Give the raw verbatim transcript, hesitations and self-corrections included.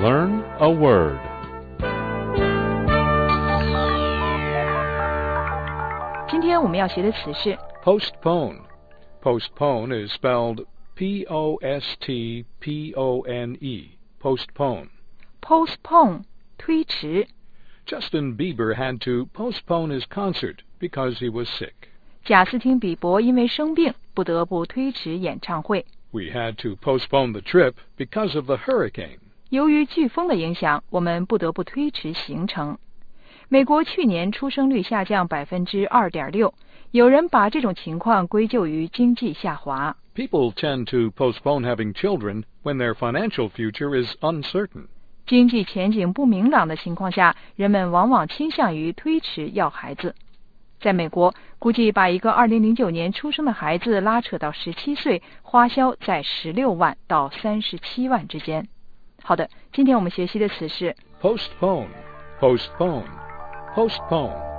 Learn a word. Today我们要学的词是 Postpone. Postpone is spelled P O S T P O N E. Postpone. postpone 推迟。 Justin Bieber had to postpone his concert because he was sick. 贾斯汀比伯因为生病不得不推迟演唱会。 We had to postpone the trip because of the hurricane. 由于飓风的影响，我们不得不推迟行程。美国去年出生率下降 百分之二点六， 有人把这种情况归咎于经济下滑。 People tend to postpone having children when their financial future is uncertain. 经济前景不明朗的情况下，人们往往倾向于推迟要孩子。在美国，估计把一个二零零九年出生的孩子拉扯到十七岁，花销在十六万到三十七万之间。好的，今天我们学习的词是 Postpone, postpone, postpone.